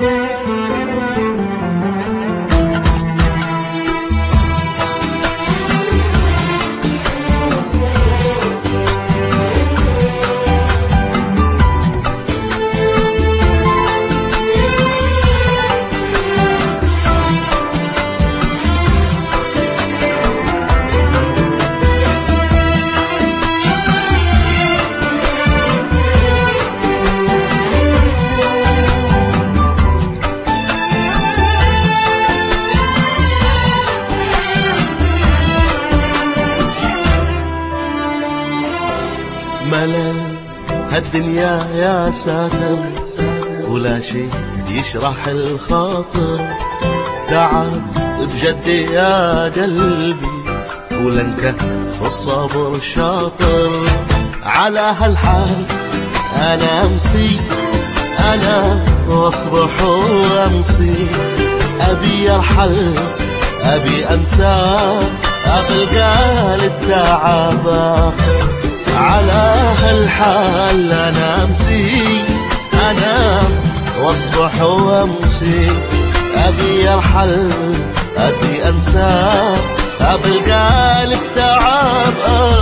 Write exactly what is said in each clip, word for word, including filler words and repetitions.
ملل هالدنيا يا ساتر، ولا شي يشرح الخاطر. تعب بجد يا قلبي، ولا انت في الصبر شاطر. على هالحال انا امسي، انا واصبح وامسي. ابي ارحل ابي انسى، ابلقى للتعب اخر. على هالحال انا امسي، انا واصبح وامسي. ابي ارحل ابي انسى، ابلقى للتعب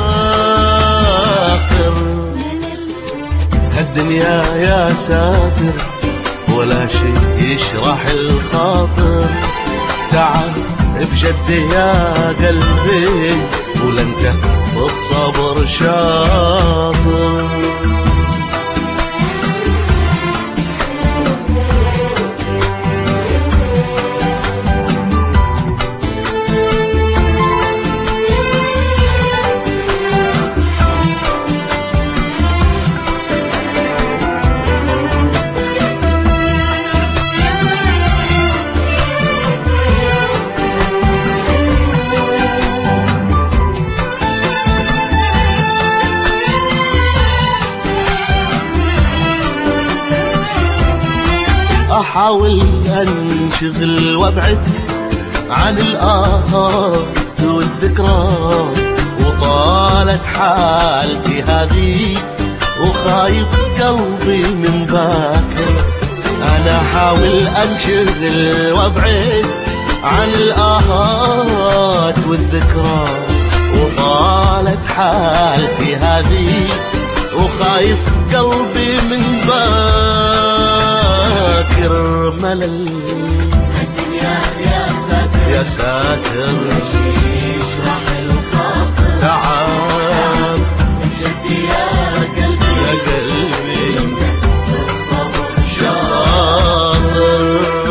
اخر. هالدنيا يا ساتر، ولا شي يشرح الخاطر. تعب بجد يا قلبي، ولا انت بالصبر شاطر. احاول انشغل وابعد عن الآهات والذكرى، وطالت حالتي هذه وخايف قلبي من باكر. انا احاول انشغل وابعد عن الآهات والذكرى، وطالت حالتي هذه وخايف قلبي من باكر. ملل الدنيا يا ساتر، يا ساتر شي يشرح الخاطر. تعب بجد يا قلبي، يا قلبي الصبر شاطر.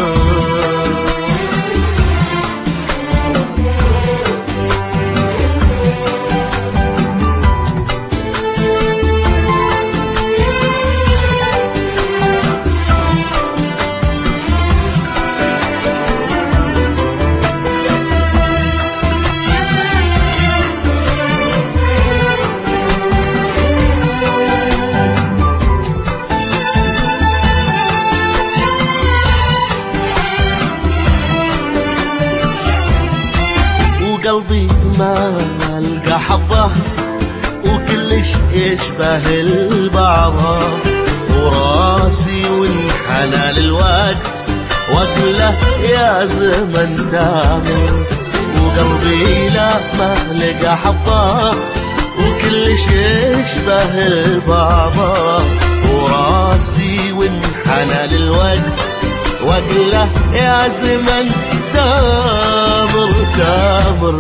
قلبي ما القى حظه، وكلش يشبه البعضه. وراسي وانحنى للوقت، واقله يا زمن تامر. وقلبي لا ما لقى حظه، وكلش يشبه البعضه. وراسي وانحنى للوقت، واقله يا زمن تامر تامر.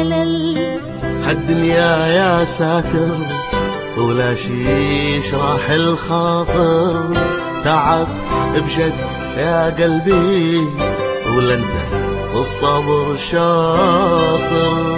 هالدنيا يا ساتر، ولا شي يشرح الخاطر. تعب بجد يا قلبي، ولا انت في الصبر شاطر.